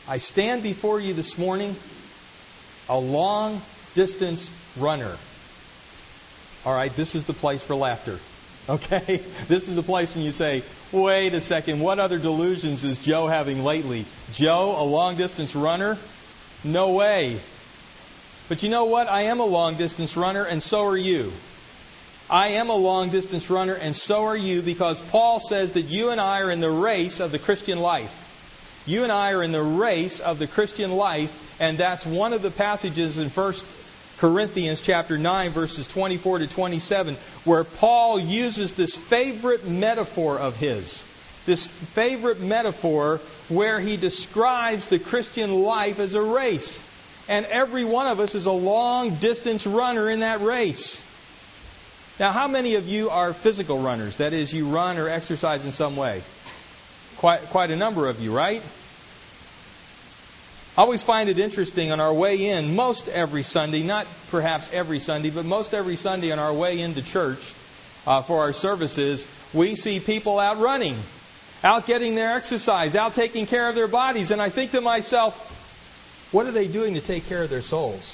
I stand before you this morning a long-distance runner. All right, this is the place for laughter. Okay? This is the place when you say, wait a second, what other delusions is Joe having lately? Joe, a long-distance runner? No way. But you know what? I am a long-distance runner, and so are you. I am a long-distance runner, and so are you, because Paul says that you and I are in the race of the Christian life. You and I are in the race of the Christian life, and that's one of the passages in 1 Corinthians chapter 9, verses 24 to 27, where Paul uses this favorite metaphor of his. This favorite metaphor where he describes the Christian life as a race. And every one of us is a long-distance runner in that race. Now, how many of you are physical runners? That is, you run or exercise in some way. Quite a number of you, right? I always find it interesting on our way in, most every Sunday, not perhaps every Sunday, but most every Sunday on our way into church for our services, we see people out running, out getting their exercise, out taking care of their bodies. And I think to myself, what are they doing to take care of their souls?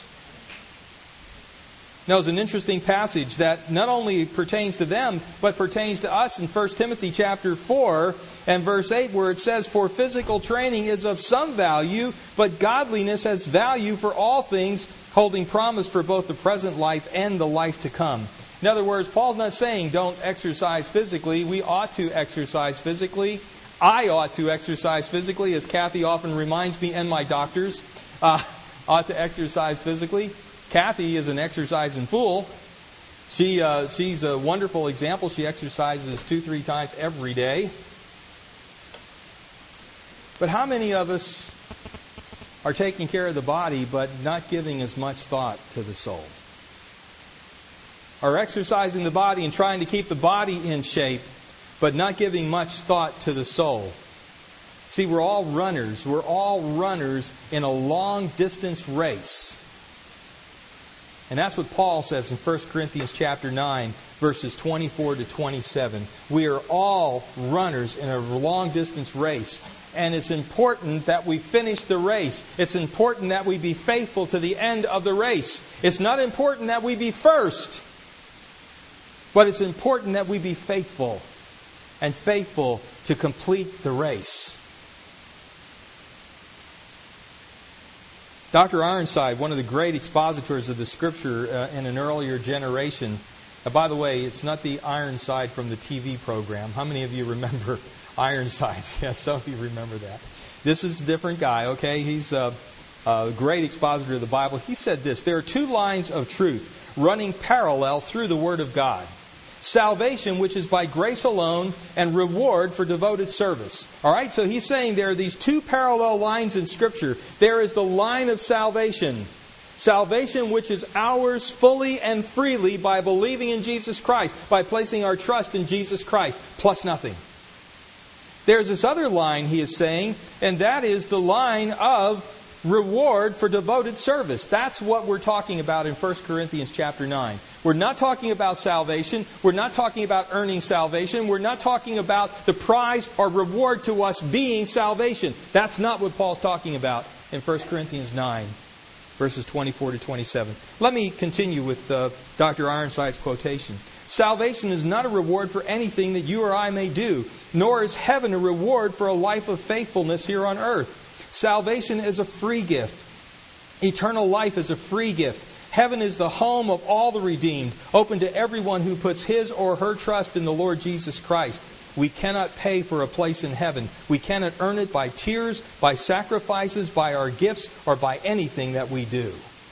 Now, it's an interesting passage that not only pertains to them, but pertains to us in 1 Timothy chapter 4 and verse 8, where it says, "For physical training is of some value, but godliness has value for all things, holding promise for both the present life and the life to come." In other words, Paul's not saying don't exercise physically. We ought to exercise physically. I ought to exercise physically, as Kathy often reminds me, and my doctors ought to exercise physically. Kathy is an exercising fool. She's a wonderful example. She exercises 2-3 times every day. But how many of us are taking care of the body but not giving as much thought to the soul? Are exercising the body and trying to keep the body in shape but not giving much thought to the soul? See, we're all runners. We're all runners in a long-distance race. And that's what Paul says in 1 Corinthians chapter 9, verses 24 to 27. We are all runners in a long-distance race. And it's important that we finish the race. It's important that we be faithful to the end of the race. It's not important that we be first, but it's important that we be faithful, and faithful to complete the race. Dr. Ironside, one of the great expositors of the Scripture in an earlier generation. By the way, it's not the Ironside from the TV program. How many of you remember Ironsides? Yes, some of you remember that. This is a different guy, okay? He's a great expositor of the Bible. He said this: there are two lines of truth running parallel through the Word of God. Salvation, which is by grace alone, and reward for devoted service. All right, so he's saying there are these two parallel lines in Scripture. There is the line of salvation. Salvation which is ours fully and freely by believing in Jesus Christ, by placing our trust in Jesus Christ, plus nothing. There's this other line, he is saying, and that is the line of reward for devoted service. That's what we're talking about in 1 Corinthians chapter 9. We're not talking about salvation. We're not talking about earning salvation. We're not talking about the prize or reward to us being salvation. That's not what Paul's talking about in 1 Corinthians 9, verses 24 to 27. Let me continue with Dr. Ironside's quotation. Salvation is not a reward for anything that you or I may do, nor is heaven a reward for a life of faithfulness here on earth. Salvation is a free gift. Eternal life is a free gift. Heaven is the home of all the redeemed, open to everyone who puts his or her trust in the Lord Jesus Christ. We cannot pay for a place in heaven. We cannot earn it by tears, by sacrifices, by our gifts, or by anything that we do.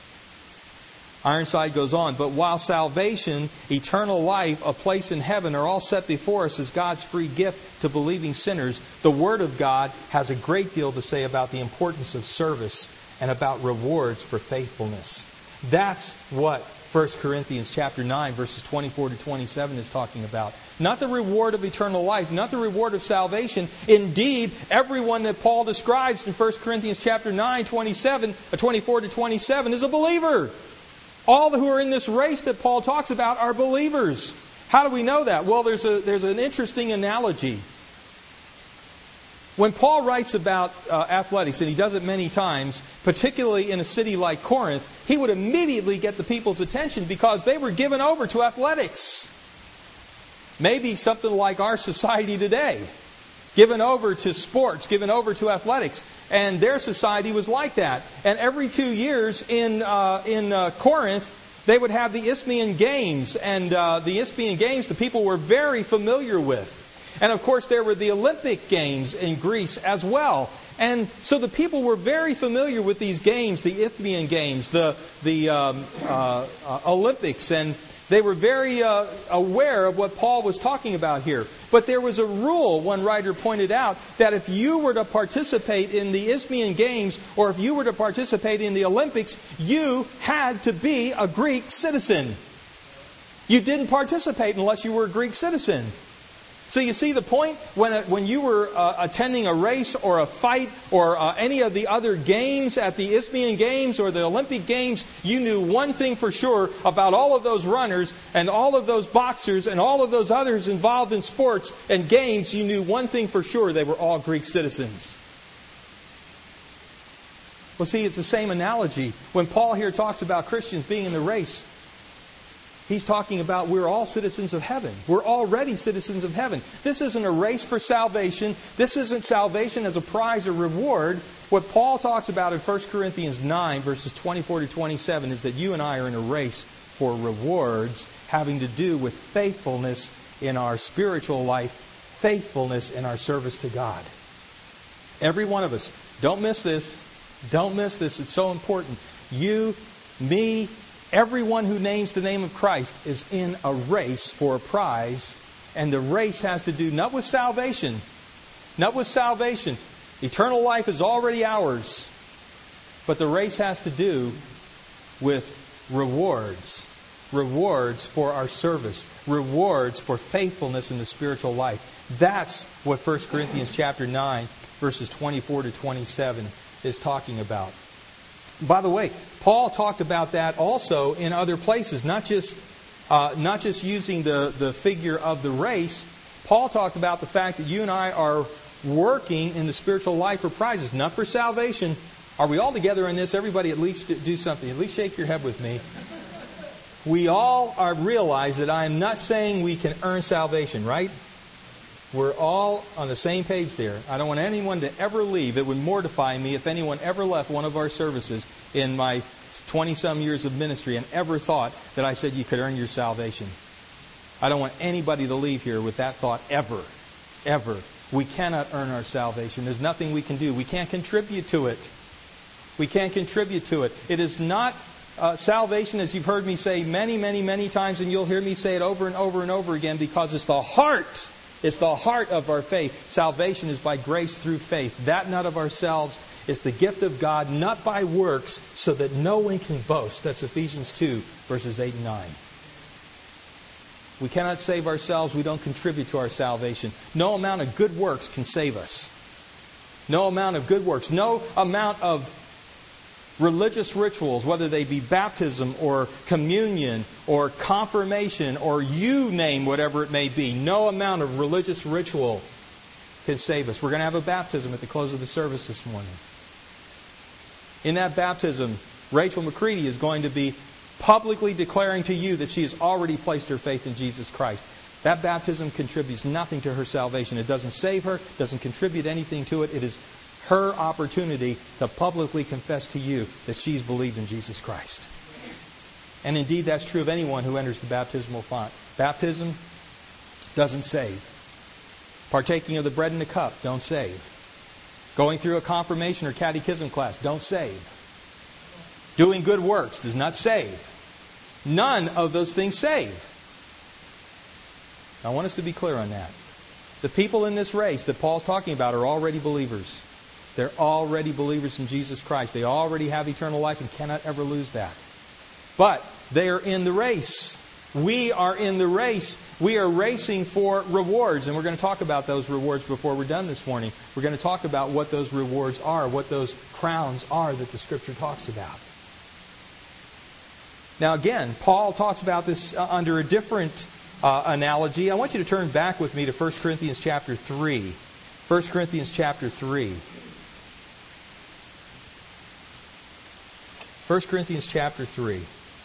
Ironside goes on, but while salvation, eternal life, a place in heaven are all set before us as God's free gift to believing sinners, the Word of God has a great deal to say about the importance of service and about rewards for faithfulness. That's what 1 Corinthians chapter 9, verses 24 to 27 is talking about. Not the reward of eternal life, not the reward of salvation. Indeed, everyone that Paul describes in 1 Corinthians chapter 9, 24 to 27 is a believer. All who are in this race that Paul talks about are believers. How do we know that? Well, there's an interesting analogy. When Paul writes about athletics, and he does it many times, particularly in a city like Corinth, he would immediately get the people's attention because they were given over to athletics. Maybe something like our society today. Given over to sports, given over to athletics. And their society was like that. And every 2 years in Corinth, they would have the Isthmian Games. And the Isthmian Games, the people were very familiar with. And of course, there were the Olympic Games in Greece as well. And so the people were very familiar with these games, the Isthmian Games, the Olympics, and they were very aware of what Paul was talking about here. But there was a rule, one writer pointed out, that if you were to participate in the Isthmian Games or if you were to participate in the Olympics, you had to be a Greek citizen. You didn't participate unless you were a Greek citizen. So you see the point? When you were attending a race or a fight or any of the other games at the Isthmian Games or the Olympic Games, you knew one thing for sure about all of those runners and all of those boxers and all of those others involved in sports and games. You knew one thing for sure: they were all Greek citizens. Well, see, it's the same analogy. When Paul here talks about Christians being in the race, he's talking about we're all citizens of heaven. We're already citizens of heaven. This isn't a race for salvation. This isn't salvation as a prize or reward. What Paul talks about in 1 Corinthians 9, verses 24 to 27, is that you and I are in a race for rewards having to do with faithfulness in our spiritual life, faithfulness in our service to God. Every one of us. Don't miss this. Don't miss this. It's so important. You, me, everyone who names the name of Christ is in a race for a prize. And the race has to do not with salvation. Not with salvation. Eternal life is already ours. But the race has to do with rewards. Rewards for our service. Rewards for faithfulness in the spiritual life. That's what 1 Corinthians chapter 9, verses 24 to 27 is talking about. By the way, Paul talked about that also in other places, not just using the figure of the race. Paul talked about the fact that you and I are working in the spiritual life for prizes, not for salvation. Are we all together in this? Everybody at least do something. At least shake your head with me. We all realize that I am not saying we can earn salvation, right? We're all on the same page there. I don't want anyone to ever leave. It would mortify me if anyone ever left one of our services in my 20-some years of ministry and ever thought that I said you could earn your salvation. I don't want anybody to leave here with that thought ever. Ever. We cannot earn our salvation. There's nothing we can do. We can't contribute to it. We can't contribute to it. It is not salvation, as you've heard me say many, many, many times, and you'll hear me say it over and over and over again, because it's the heart. It's the heart of our faith. Salvation is by grace through faith. That not of ourselves. It's the gift of God, not by works, so that no one can boast. That's Ephesians 2, verses 8 and 9. We cannot save ourselves. We don't contribute to our salvation. No amount of good works can save us. No amount of good works. No amount of religious rituals, whether they be baptism or communion or confirmation or you name whatever it may be, no amount of religious ritual can save us. We're going to have a baptism at the close of the service this morning. In that baptism, Rachel McCready is going to be publicly declaring to you that she has already placed her faith in Jesus Christ. That baptism contributes nothing to her salvation. It doesn't save her, doesn't contribute anything to it. It is her opportunity to publicly confess to you that she's believed in Jesus Christ. And indeed, that's true of anyone who enters the baptismal font. Baptism doesn't save. Partaking of the bread and the cup don't save. Going through a confirmation or catechism class don't save. Doing good works does not save. None of those things save. I want us to be clear on that. The people in this race that Paul's talking about are already believers. They're already believers in Jesus Christ. They already have eternal life and cannot ever lose that. But they are in the race. We are in the race. We are racing for rewards. And we're going to talk about those rewards before we're done this morning. We're going to talk about what those rewards are, what those crowns are that the Scripture talks about. Now again, Paul talks about this under a different analogy. I want you to turn back with me to 1 Corinthians chapter 3. 1 Corinthians chapter 3. 1 Corinthians chapter 3.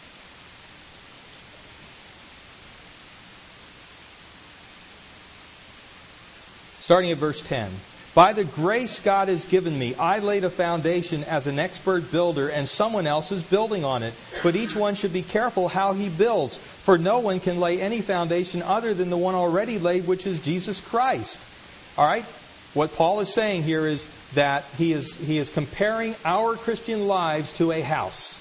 Starting at verse 10. By the grace God has given me, I laid a foundation as an expert builder, and someone else is building on it. But each one should be careful how he builds, for no one can lay any foundation other than the one already laid, which is Jesus Christ. All right? What Paul is saying here is that he is comparing our Christian lives to a house.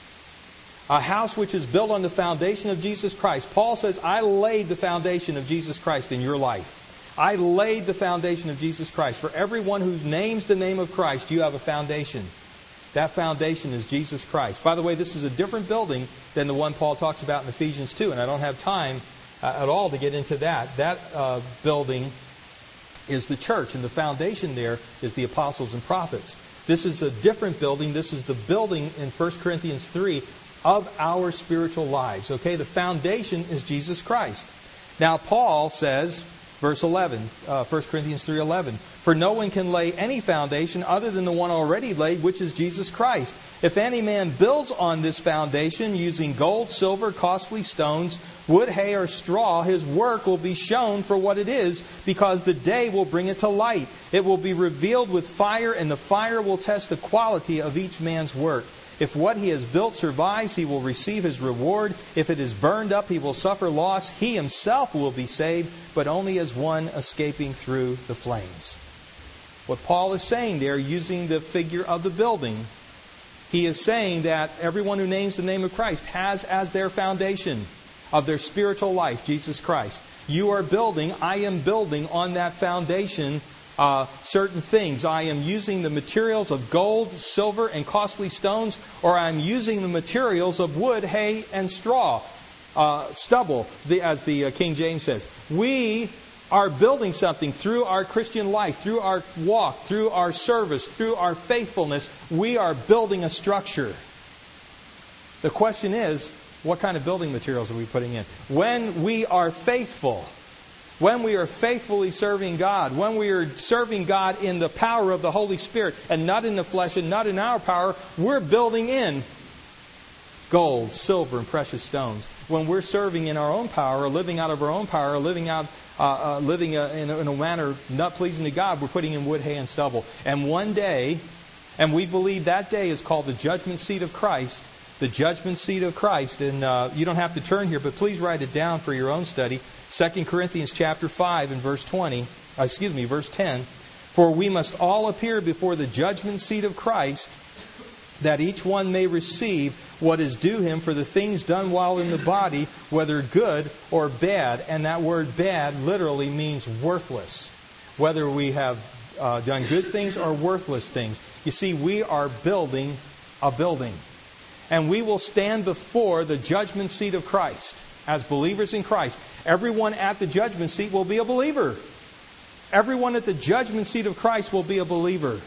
A house which is built on the foundation of Jesus Christ. Paul says, I laid the foundation of Jesus Christ in your life. I laid the foundation of Jesus Christ. For everyone who names the name of Christ, you have a foundation. That foundation is Jesus Christ. By the way, this is a different building than the one Paul talks about in Ephesians 2, and I don't have time at all to get into that. That building is the church, and the foundation there is the apostles and prophets. This is a different building. This is the building in 1 Corinthians 3 of our spiritual lives. Okay, the foundation is Jesus Christ. Now, Paul says, verse 11, 1 Corinthians 3:11, for no one can lay any foundation other than the one already laid, which is Jesus Christ. If any man builds on this foundation using gold, silver, costly stones, wood, hay, or straw, his work will be shown for what it is, because the day will bring it to light. It will be revealed with fire, and the fire will test the quality of each man's work. If what he has built survives, he will receive his reward. If it is burned up, he will suffer loss. He himself will be saved, but only as one escaping through the flames. What Paul is saying there, using the figure of the building, he is saying that everyone who names the name of Christ has as their foundation of their spiritual life Jesus Christ. You are building, I am building on that foundation certain things. I am using the materials of gold, silver, and costly stones, or I'm using the materials of wood, hay, and straw, stubble, as the King James says. We are building something through our Christian life, through our walk, through our service, through our faithfulness. We are building a structure. The question is, what kind of building materials are we putting in? When we are faithful, when we are faithfully serving God, when we are serving God in the power of the Holy Spirit and not in the flesh and not in our power, we're building in gold, silver, and precious stones. When we're serving in our own power, living out of our own power, living in a manner not pleasing to God, we're putting in wood, hay, and stubble. And one day, and we believe that day is called the judgment seat of Christ, the judgment seat of Christ. And you don't have to turn here, but please write it down for your own study. 2 Corinthians chapter 5 and verse 10. For we must all appear before the judgment seat of Christ, that each one may receive what is due him for the things done while in the body, whether good or bad. And that word bad literally means worthless. Whether we have done good things or worthless things. You see, we are building a building. And we will stand before the judgment seat of Christ as believers in Christ. Everyone at the judgment seat will be a believer. Everyone at the judgment seat of Christ will be a believer.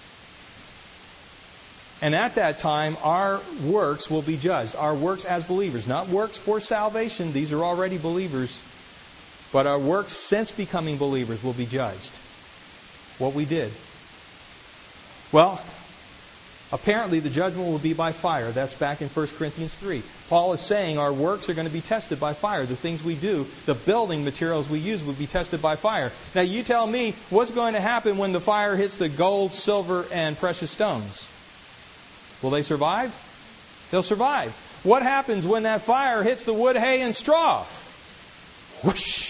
And at that time, our works will be judged. Our works as believers. Not works for salvation. These are already believers. But our works since becoming believers will be judged. What we did. Well, apparently the judgment will be by fire. That's back in 1 Corinthians 3. Paul is saying our works are going to be tested by fire. The things we do, the building materials we use will be tested by fire. Now you tell me, what's going to happen when the fire hits the gold, silver, and precious stones? Will they survive? They'll survive. What happens when that fire hits the wood, hay, and straw? Whoosh!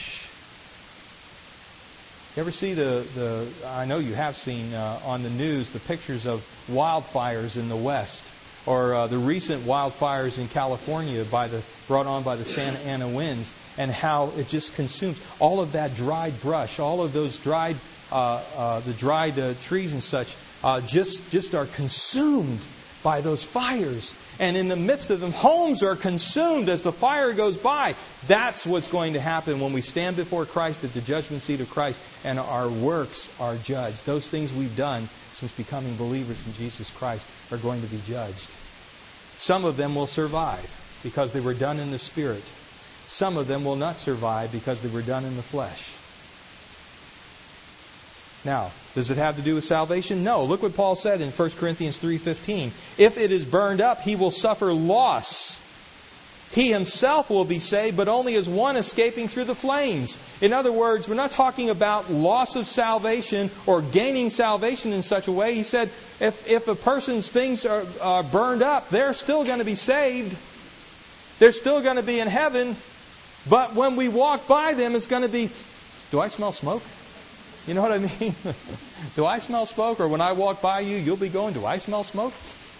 You ever see I know you have seen on the news the pictures of wildfires in the West, or the recent wildfires in California brought on by the Santa Ana winds, and how it just consumes all of that dried brush, all of those dried trees and such, just are consumed by those fires. And in the midst of them, homes are consumed as the fire goes by. That's what's going to happen when we stand before Christ at the judgment seat of Christ and our works are judged. Those things we've done since becoming believers in Jesus Christ are going to be judged. Some of them will survive because they were done in the Spirit. Some of them will not survive because they were done in the flesh. Now, does it have to do with salvation? No. Look what Paul said in 1 Corinthians 3:15. If it is burned up, he will suffer loss. He himself will be saved, but only as one escaping through the flames. In other words, we're not talking about loss of salvation or gaining salvation in such a way. He said if a person's things are burned up, they're still going to be saved. They're still going to be in heaven. But when we walk by them, it's going to be, do I smell smoke? You know what I mean? Do I smell smoke? Or when I walk by you, you'll be going, do I smell smoke?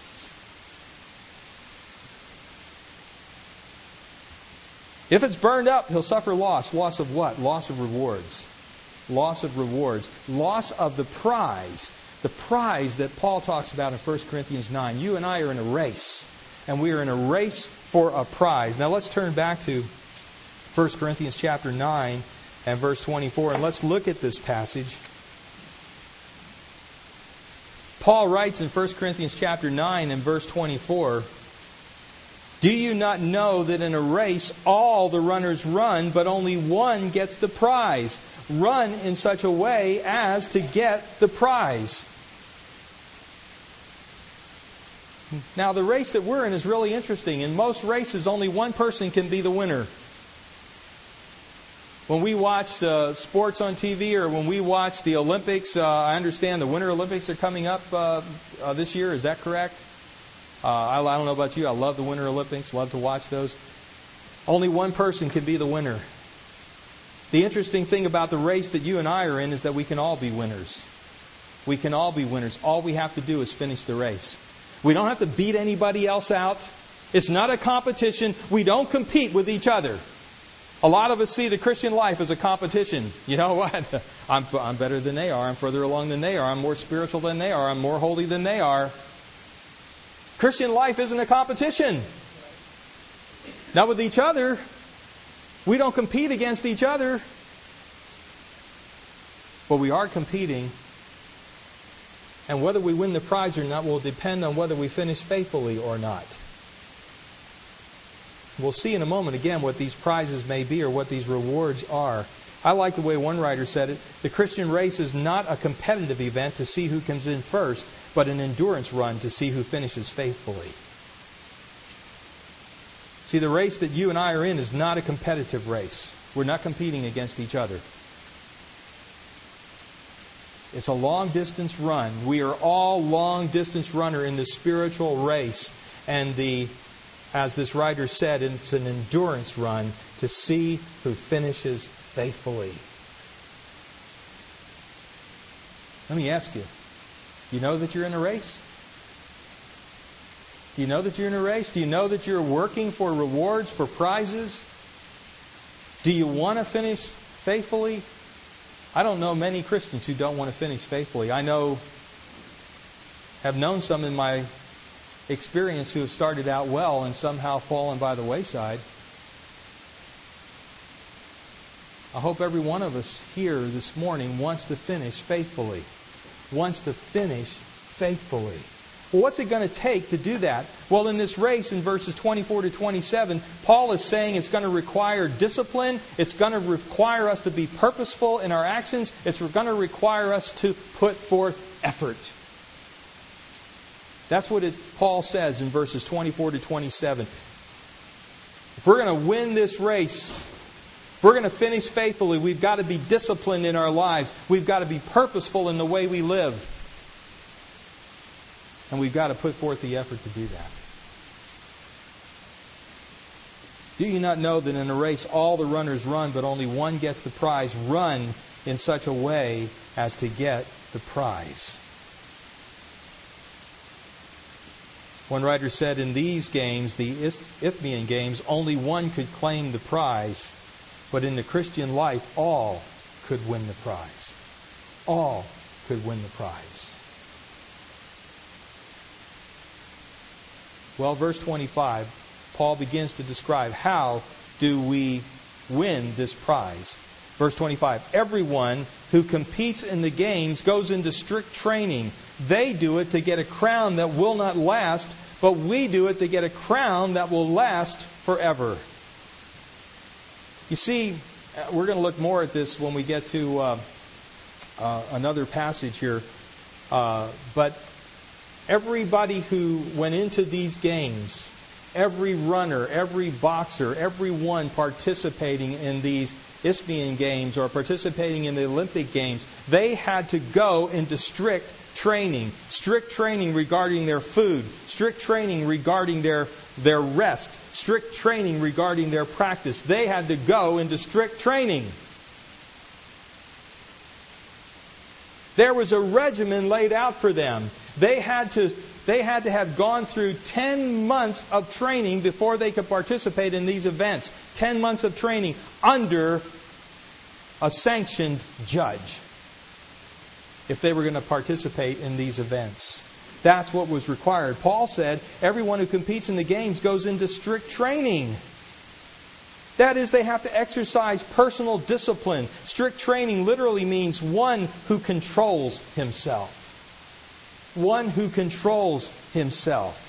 If it's burned up, he'll suffer loss. Loss of what? Loss of rewards. Loss of rewards. Loss of the prize. The prize that Paul talks about in 1 Corinthians 9. You and I are in a race. And we are in a race for a prize. Now let's turn back to 1 Corinthians chapter 9 and verse 24. And let's look at this passage. Paul writes in 1 Corinthians chapter 9 and verse 24, do you not know that in a race all the runners run, but only one gets the prize? Run in such a way as to get the prize. Now the race that we're in is really interesting. In most races, only one person can be the winner. When we watch sports on TV or when we watch the Olympics, I understand the Winter Olympics are coming up this year. Is that correct? I don't know about you. I love the Winter Olympics. Love to watch those. Only one person can be the winner. The interesting thing about the race that you and I are in is that we can all be winners. We can all be winners. All we have to do is finish the race. We don't have to beat anybody else out. It's not a competition. We don't compete with each other. A lot of us see the Christian life as a competition. You know what? I'm better than they are. I'm further along than they are. I'm more spiritual than they are. I'm more holy than they are. Christian life isn't a competition. Not with each other. We don't compete against each other. But we are competing. And whether we win the prize or not will depend on whether we finish faithfully or not. We'll see in a moment again what these prizes may be or what these rewards are. I like the way one writer said it. The Christian race is not a competitive event to see who comes in first, but an endurance run to see who finishes faithfully. See, the race that you and I are in is not a competitive race. We're not competing against each other. It's a long-distance run. We are all long-distance runner in the spiritual race. And as this writer said, it's an endurance run to see who finishes faithfully. Let me ask you, you know that you're in a race? Do you know that you're in a race? Do you know that you're working for rewards, for prizes? Do you want to finish faithfully? I don't know many Christians who don't want to finish faithfully. I have known some in my experience who have started out well and somehow fallen by the wayside. I hope every one of us here this morning wants to finish faithfully. Wants to finish faithfully. Well, what's it going to take to do that? Well, in this race, in verses 24 to 27, Paul is saying it's going to require discipline. It's going to require us to be purposeful in our actions. It's going to require us to put forth effort. That's what Paul says in verses 24 to 27. If we're going to win this race, if we're going to finish faithfully, we've got to be disciplined in our lives. We've got to be purposeful in the way we live. And we've got to put forth the effort to do that. Do you not know that in a race all the runners run, but only one gets the prize? Run in such a way as to get the prize. One writer said in these games, the Isthmian games, only one could claim the prize. But in the Christian life, all could win the prize. All could win the prize. Well, verse 25, Paul begins to describe how do we win this prize. Verse 25, everyone who competes in the games goes into strict training. They do it to get a crown that will not last, but we do it to get a crown that will last forever. You see, we're going to look more at this when we get to another passage here. But everybody who went into these games, every runner, every boxer, everyone participating in these Isthmian Games or participating in the Olympic Games, they had to go into strict training regarding their food, strict training regarding their rest, strict training regarding their practice. They had to go into strict training. There was a regimen laid out for them. They had to have gone through 10 months of training before they could participate in these events. 10 months of training under a sanctioned judge if they were going to participate in these events. That's what was required. Paul said everyone who competes in the games goes into strict training. That is, they have to exercise personal discipline. Strict training literally means one who controls himself. One who controls himself.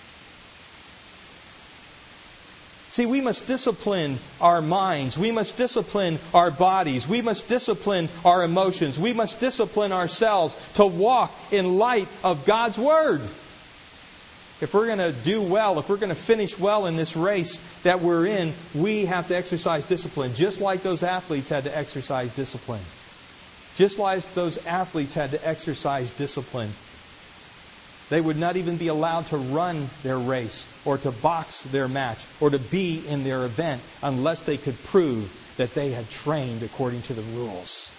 See, we must discipline our minds. We must discipline our bodies. We must discipline our emotions. We must discipline ourselves to walk in light of God's Word. If we're going to do well, if we're going to finish well in this race that we're in, we have to exercise discipline, just like those athletes had to exercise discipline. Just like those athletes had to exercise discipline. They would not even be allowed to run their race or to box their match or to be in their event unless they could prove that they had trained according to the rules.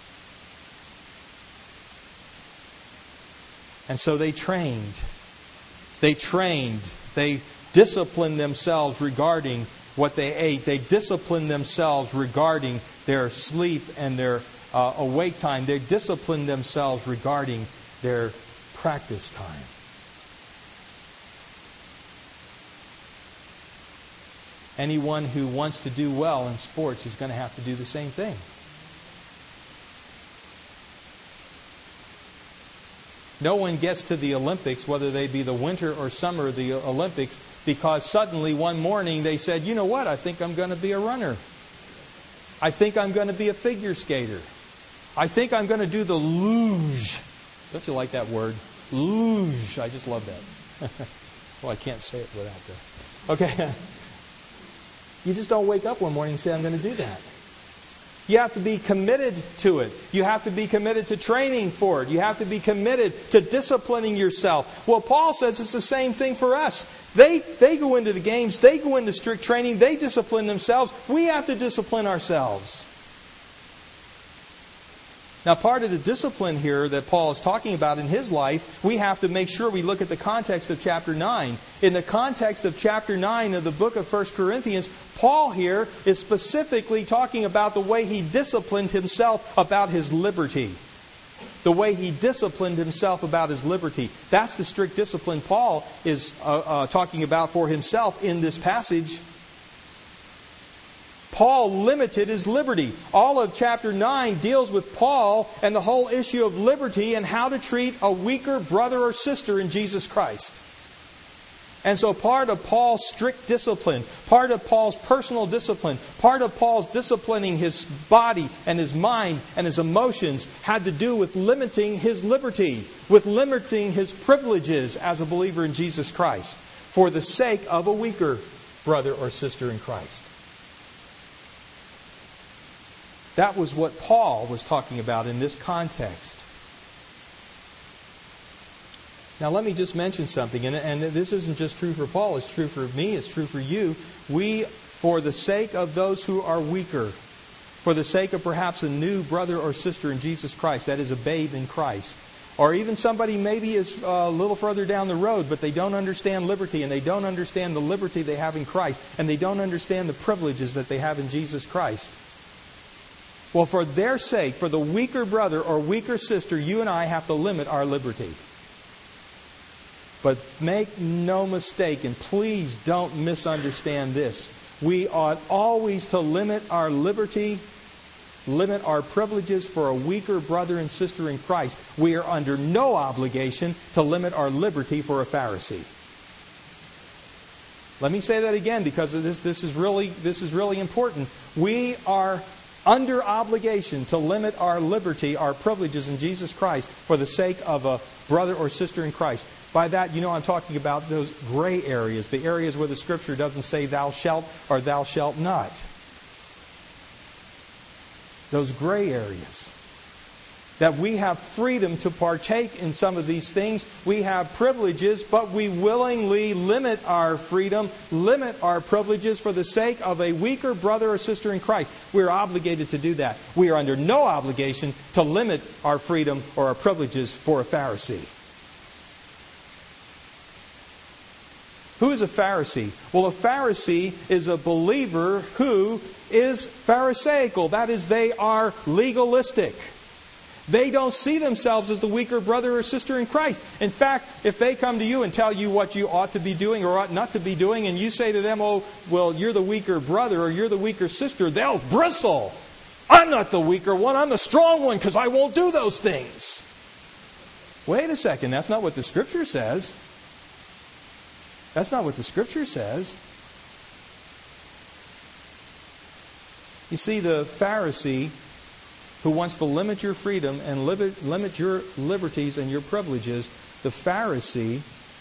And so they trained. They disciplined themselves regarding what they ate. They disciplined themselves regarding their sleep and their awake time. They disciplined themselves regarding their practice time. Anyone who wants to do well in sports is going to have to do the same thing. No one gets to the Olympics, whether they be the winter or summer of the Olympics, because suddenly one morning they said, you know what, I think I'm going to be a runner. I think I'm going to be a figure skater. I think I'm going to do the luge. Don't you like that word? Luge. I just love that. Well, I can't say it without that. Okay. You just don't wake up one morning and say, I'm going to do that. You have to be committed to it. You have to be committed to training for it. You have to be committed to disciplining yourself. Well, Paul says it's the same thing for us. They go into the games. They go into strict training. They discipline themselves. We have to discipline ourselves. Now, part of the discipline here that Paul is talking about in his life, we have to make sure we look at the context of chapter 9. In the context of chapter 9 of the book of 1 Corinthians, Paul here is specifically talking about the way he disciplined himself about his liberty. The way he disciplined himself about his liberty. That's the strict discipline Paul is talking about for himself in this passage. Paul limited his liberty. All of chapter 9 deals with Paul and the whole issue of liberty and how to treat a weaker brother or sister in Jesus Christ. And so part of Paul's strict discipline, part of Paul's personal discipline, part of Paul's disciplining his body and his mind and his emotions had to do with limiting his liberty, with limiting his privileges as a believer in Jesus Christ for the sake of a weaker brother or sister in Christ. That was what Paul was talking about in this context. Now let me just mention something, and this isn't just true for Paul, it's true for me, it's true for you. We, for the sake of those who are weaker, for the sake of perhaps a new brother or sister in Jesus Christ, that is a babe in Christ, or even somebody maybe is a little further down the road, but they don't understand liberty, and they don't understand the liberty they have in Christ, and they don't understand the privileges that they have in Jesus Christ. Well, for their sake, for the weaker brother or weaker sister, you and I have to limit our liberty. But make no mistake, and please don't misunderstand this. We ought always to limit our liberty, limit our privileges for a weaker brother and sister in Christ. We are under no obligation to limit our liberty for a Pharisee. Let me say that again because this is really important. We are under obligation to limit our liberty, our privileges in Jesus Christ for the sake of a brother or sister in Christ. By that, I'm talking about those gray areas, the areas where the Scripture doesn't say thou shalt or thou shalt not. Those gray areas. That we have freedom to partake in some of these things. We have privileges, but we willingly limit our freedom, limit our privileges for the sake of a weaker brother or sister in Christ. We're obligated to do that. We are under no obligation to limit our freedom or our privileges for a Pharisee. Who is a Pharisee? Well, a Pharisee is a believer who is Pharisaical. That is, they are legalistic. They don't see themselves as the weaker brother or sister in Christ. In fact, if they come to you and tell you what you ought to be doing or ought not to be doing, and you say to them, oh, well, you're the weaker brother or you're the weaker sister, they'll bristle. I'm not the weaker one, I'm the strong one because I won't do those things. Wait a second, that's not what the Scripture says. That's not what the Scripture says. You see, the Pharisee who wants to limit your freedom and limit your liberties and your privileges, the Pharisee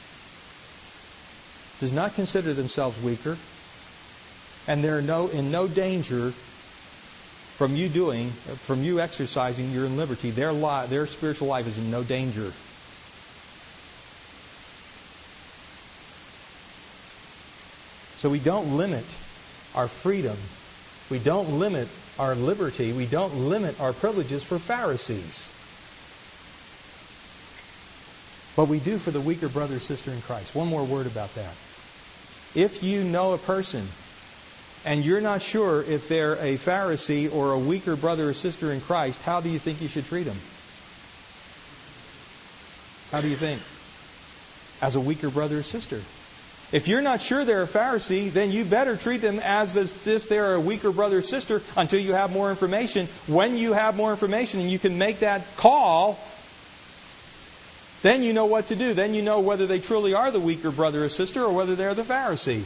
does not consider themselves weaker, and they're in no danger from you exercising your liberty. Their spiritual life is in no danger. So we don't limit our freedom. We don't limit our liberty. We don't limit our privileges for Pharisees. But we do for the weaker brother or sister in Christ. One more word about that. If you know a person and you're not sure if they're a Pharisee or a weaker brother or sister in Christ, how do you think you should treat them? How do you think? As a weaker brother or sister. If you're not sure they're a Pharisee, then you better treat them as if they're a weaker brother or sister until you have more information. When you have more information and you can make that call, then you know what to do. Then you know whether they truly are the weaker brother or sister or whether they're the Pharisee.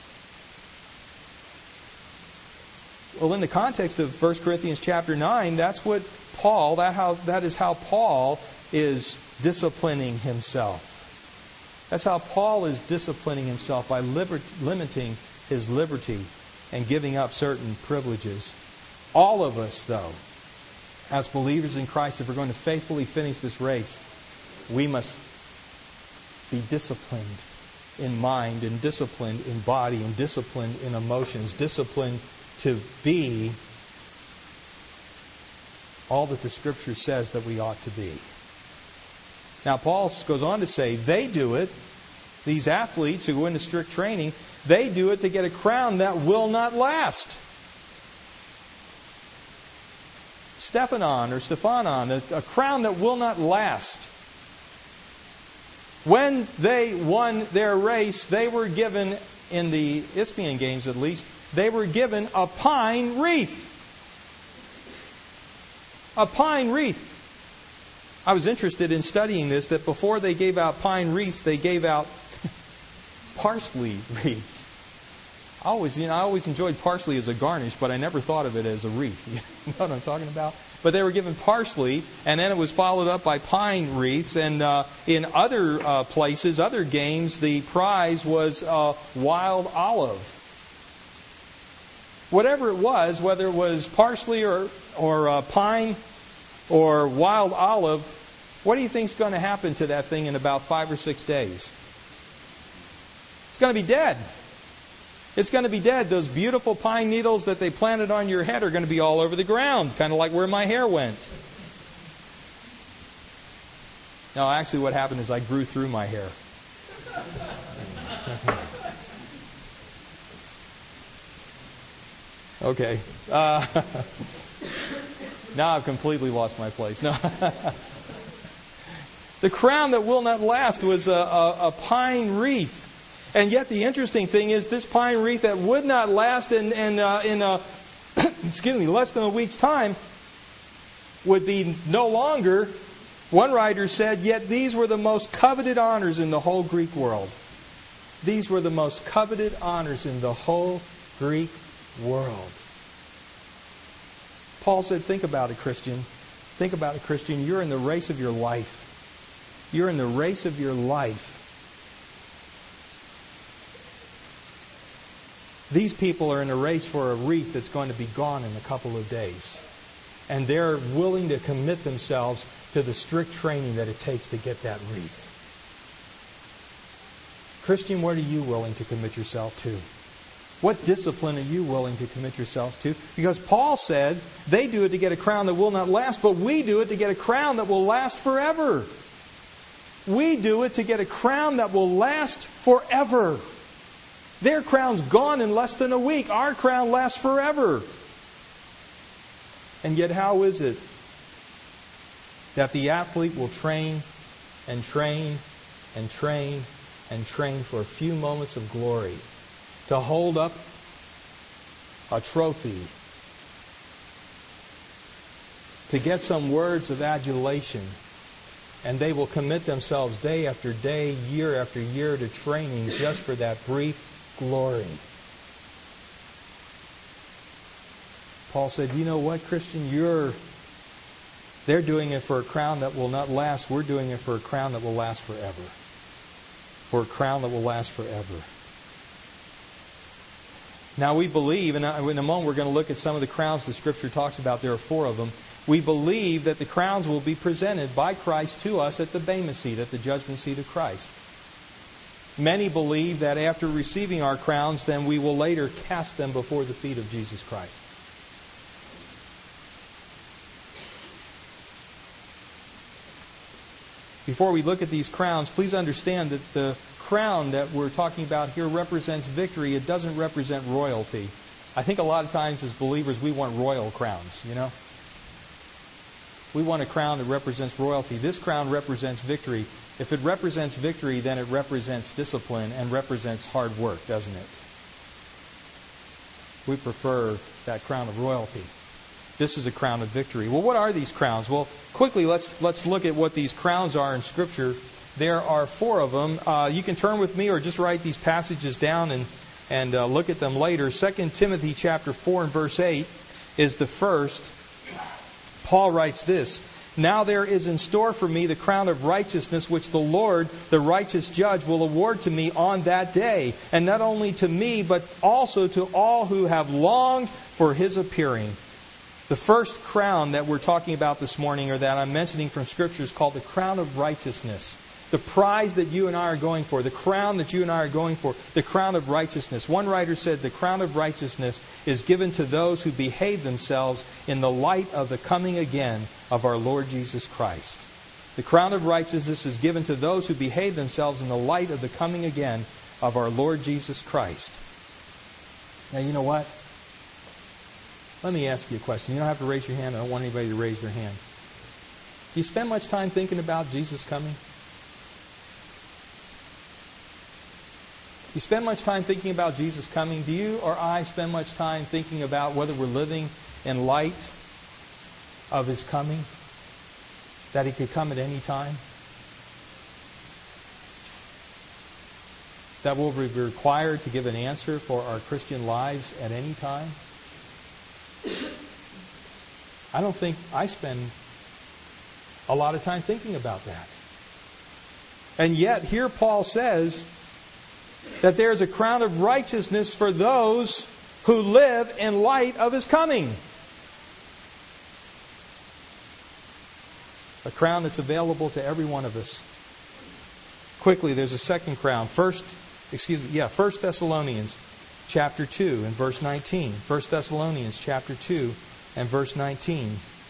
Well, in the context of 1 Corinthians chapter 9, that is how Paul is disciplining himself. That's how Paul is disciplining himself, by limiting his liberty and giving up certain privileges. All of us, though, as believers in Christ, if we're going to faithfully finish this race, we must be disciplined in mind and disciplined in body and disciplined in emotions, disciplined to be all that the Scripture says that we ought to be. Now, Paul goes on to say, they do it, these athletes who go into strict training, they do it to get a crown that will not last. Stephanon, a crown that will not last. When they won their race, they were given, in the Isthmian Games at least, they were given a pine wreath. A pine wreath. I was interested in studying this, that before they gave out pine wreaths, they gave out parsley wreaths. I always enjoyed parsley as a garnish, but I never thought of it as a wreath. You know what I'm talking about? But they were given parsley, and then it was followed up by pine wreaths. And in other places, other games, the prize was wild olive. Whatever it was, whether it was parsley or pine or wild olive, what do you think is going to happen to that thing in about 5 or 6 days? It's going to be dead. It's going to be dead. Those beautiful pine needles that they planted on your head are going to be all over the ground, kind of like where my hair went. No, actually what happened is I grew through my hair. Okay. Now I've completely lost my place. No. The crown that will not last was a pine wreath. And yet the interesting thing is this pine wreath that would not last in less than a week's time would be no longer. One writer said, yet these were the most coveted honors in the whole Greek world. These were the most coveted honors in the whole Greek world. Paul said, think about it, Christian. Think about it, Christian. You're in the race of your life. You're in the race of your life. These people are in a race for a wreath that's going to be gone in a couple of days. And they're willing to commit themselves to the strict training that it takes to get that wreath. Christian, what are you willing to commit yourself to? What discipline are you willing to commit yourself to? Because Paul said they do it to get a crown that will not last, but we do it to get a crown that will last forever. We do it to get a crown that will last forever. Their crown's gone in less than a week. Our crown lasts forever. And yet how is it that the athlete will train and train and train and train for a few moments of glory to hold up a trophy, to get some words of adulation, and they will commit themselves day after day, year after year to training just for that brief glory. Paul said, you know what, Christian? They're doing it for a crown that will not last. We're doing it for a crown that will last forever. For a crown that will last forever. Now we believe, and in a moment we're going to look at some of the crowns the Scripture talks about. There are 4 of them. We believe that the crowns will be presented by Christ to us at the Bema seat, at the judgment seat of Christ. Many believe that after receiving our crowns, then we will later cast them before the feet of Jesus Christ. Before we look at these crowns, please understand that the crown that we're talking about here represents victory. It doesn't represent royalty. I think a lot of times as believers we want royal crowns, you know. We want a crown that represents royalty. This crown represents victory. If it represents victory, then it represents discipline and represents hard work, doesn't it? We prefer that crown of royalty. This is a crown of victory. Well, what are these crowns? Well, quickly, let's look at what these crowns are in Scripture. There are 4 of them. You can turn with me or just write these passages down and look at them later. 2 Timothy chapter 4 and verse 8 is the first. Paul writes this, now there is in store for me the crown of righteousness, which the Lord, the righteous judge, will award to me on that day. And not only to me, but also to all who have longed for His appearing. The first crown that we're talking about this morning, or that I'm mentioning from Scripture, is called the crown of righteousness. The prize that you and I are going for, the crown that you and I are going for, the crown of righteousness. One writer said the crown of righteousness is given to those who behave themselves in the light of the coming again of our Lord Jesus Christ. The crown of righteousness is given to those who behave themselves in the light of the coming again of our Lord Jesus Christ. Now, you know what? Let me ask you a question. You don't have to raise your hand. I don't want anybody to raise their hand. Do you spend much time thinking about Jesus coming? You spend much time thinking about Jesus coming? Do you or I spend much time thinking about whether we're living in light of His coming? That He could come at any time? That we'll be required to give an answer for our Christian lives at any time? I don't think I spend a lot of time thinking about that. And yet, here Paul says that there's a crown of righteousness for those who live in light of His coming. A crown that's available to every one of us. Quickly, there's a second crown. 1 Thessalonians chapter 2 and verse 19. 1 Thessalonians chapter 2 and verse 19.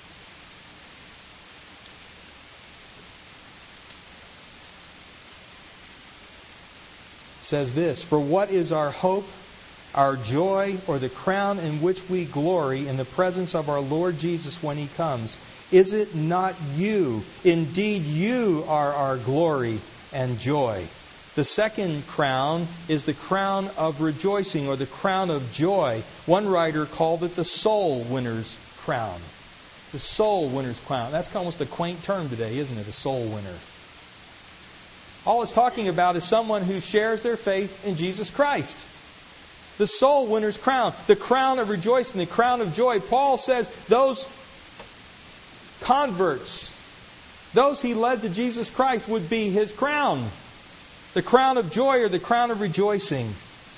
Says this, for what is our hope, our joy, or the crown in which we glory in the presence of our Lord Jesus when He comes? Is it not you? Indeed, you are our glory and joy. The second crown is the crown of rejoicing, or the crown of joy. One writer called it the soul winner's crown. The soul winner's crown. That's almost a quaint term today, isn't it? A soul winner. All it's talking about is someone who shares their faith in Jesus Christ. The soul winner's crown. The crown of rejoicing, the crown of joy. Paul says those converts, those he led to Jesus Christ, would be his crown. The crown of joy or the crown of rejoicing.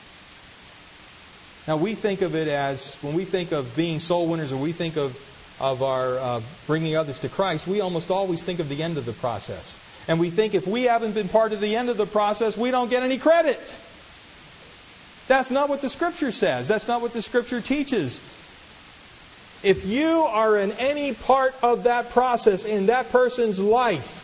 Now we think of it as, when we think of being soul winners, or we think of our bringing others to Christ, we almost always think of the end of the process. And we think if we haven't been part of the end of the process, we don't get any credit. That's not what the Scripture says. That's not what the Scripture teaches. If you are in any part of that process in that person's life,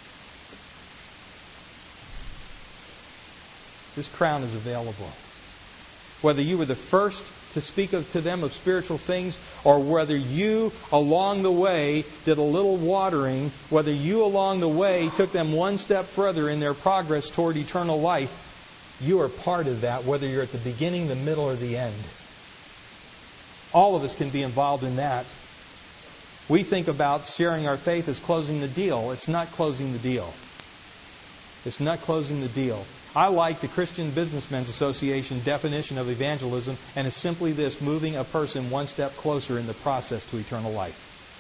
this crown is available. Whether you were the first to speak to them of spiritual things, or whether you along the way did a little watering, whether you along the way took them one step further in their progress toward eternal life, you are part of that, whether you're at the beginning, the middle, or the end. All of us can be involved in that. We think about sharing our faith as closing the deal. It's not closing the deal. It's not closing the deal. I like the Christian Businessmen's Association definition of evangelism, and it's simply this: moving a person one step closer in the process to eternal life.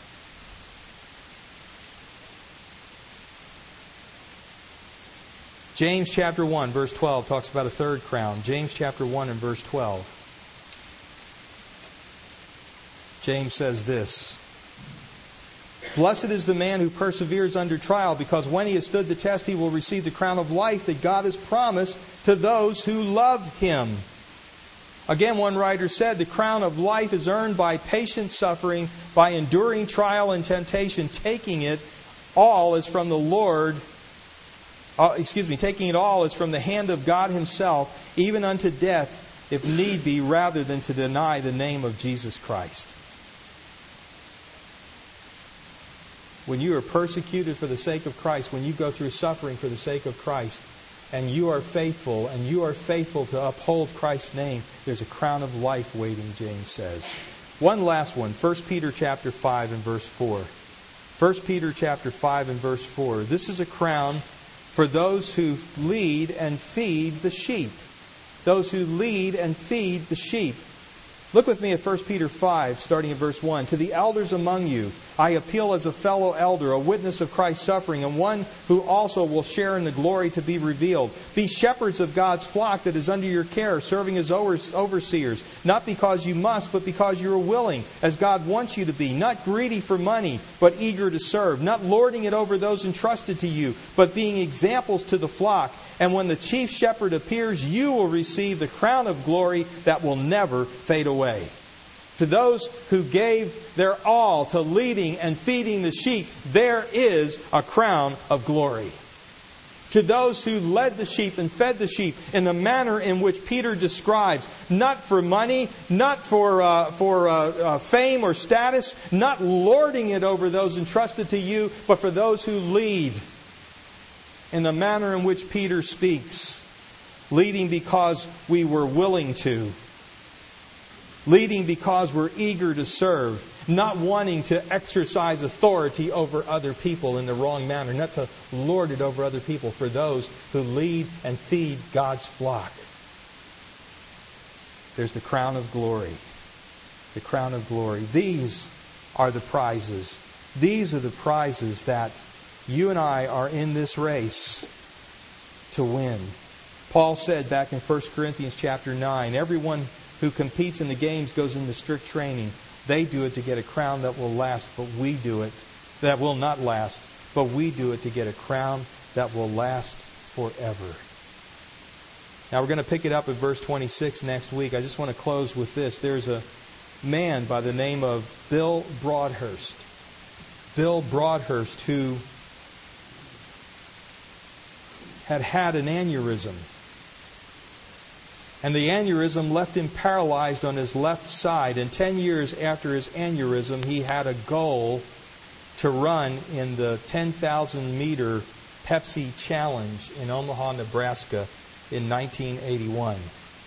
James chapter 1, verse 12 talks about a third crown. James chapter 1 and verse 12. James says this: Blessed is the man who perseveres under trial, because when he has stood the test, he will receive the crown of life that God has promised to those who love Him. Again, one writer said, the crown of life is earned by patient suffering, by enduring trial and temptation, taking it all is from the Lord. Taking it all is from the hand of God Himself, even unto death, if need be, rather than to deny the name of Jesus Christ. When you are persecuted for the sake of Christ, when you go through suffering for the sake of Christ, and you are faithful to uphold Christ's name, there's a crown of life waiting, James says. One last one, 1 Peter chapter 5 and verse 4. 1 Peter chapter 5 and verse 4. This is a crown for those who lead and feed the sheep. Those who lead and feed the sheep. Look with me at 1 Peter 5, starting at verse 1. To the elders among you, I appeal as a fellow elder, a witness of Christ's suffering, and one who also will share in the glory to be revealed. Be shepherds of God's flock that is under your care, serving as overseers, not because you must, but because you are willing, as God wants you to be, not greedy for money, but eager to serve, not lording it over those entrusted to you, but being examples to the flock. And when the chief shepherd appears, you will receive the crown of glory that will never fade away. To those who gave their all to leading and feeding the sheep, there is a crown of glory. To those who led the sheep and fed the sheep in the manner in which Peter describes, not for money, not for fame or status, not lording it over those entrusted to you, but for those who lead in the manner in which Peter speaks. Leading because we were willing to. Leading because we're eager to serve. Not wanting to exercise authority over other people in the wrong manner. Not to lord it over other people. For those who lead and feed God's flock. There's the crown of glory. The crown of glory. These are the prizes. These are the prizes that you and I are in this race to win. Paul said back in 1 Corinthians chapter 9, everyone who competes in the games goes into strict training. They do it to get a crown that will last, but we do it, that will not last, but we do it to get a crown that will last forever. Now we're going to pick it up at verse 26 next week. I just want to close with this. There's a man by the name of Bill Broadhurst. Bill Broadhurst, who had an aneurysm. And the aneurysm left him paralyzed on his left side. And 10 years after his aneurysm, he had a goal to run in the 10,000 meter Pepsi Challenge in Omaha, Nebraska in 1981.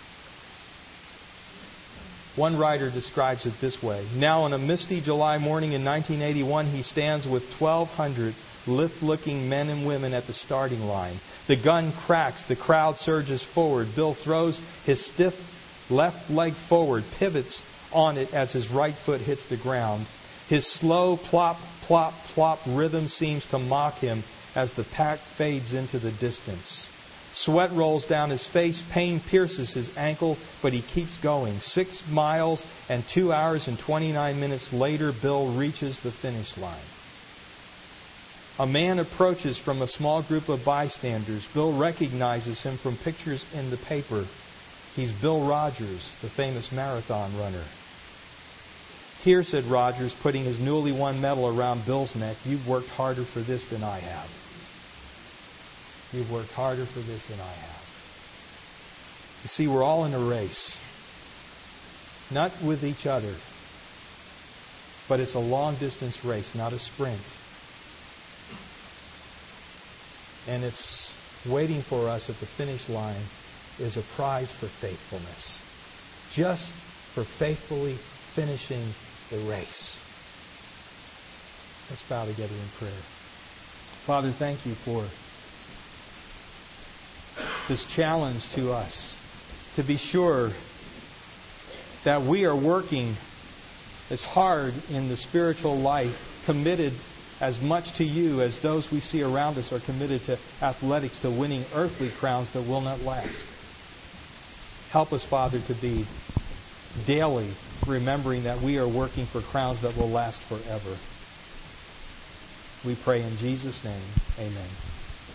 One writer describes it this way. Now on a misty July morning in 1981, he stands with 1,200 lift-looking men and women at the starting line. The gun cracks. The crowd surges forward. Bill throws his stiff left leg forward, pivots on it as his right foot hits the ground. His slow plop, plop, plop rhythm seems to mock him as the pack fades into the distance. Sweat rolls down his face. Pain pierces his ankle, but he keeps going. 6 miles and 2 hours and 29 minutes later, Bill reaches the finish line. A man approaches from a small group of bystanders. Bill recognizes him from pictures in the paper. He's Bill Rogers, the famous marathon runner. "Here," said Rogers, putting his newly won medal around Bill's neck, "you've worked harder for this than I have. You've worked harder for this than I have." You see, we're all in a race. Not with each other, but it's a long-distance race, not a sprint. And it's waiting for us at the finish line is a prize for faithfulness. Just for faithfully finishing the race. Let's bow together in prayer. Father, thank you for this challenge to us to be sure that we are working as hard in the spiritual life, committed as much to you as those we see around us are committed to athletics, to winning earthly crowns that will not last. Help us, Father, to be daily remembering that we are working for crowns that will last forever. We pray in Jesus' name. Amen.